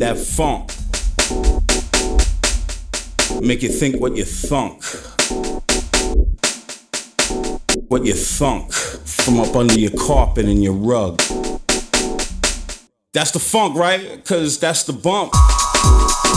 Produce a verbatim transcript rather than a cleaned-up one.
That funk. Make you think what you thunk. What you thunk from up under your carpet and your rug. That's the funk, right? Cause that's the bump.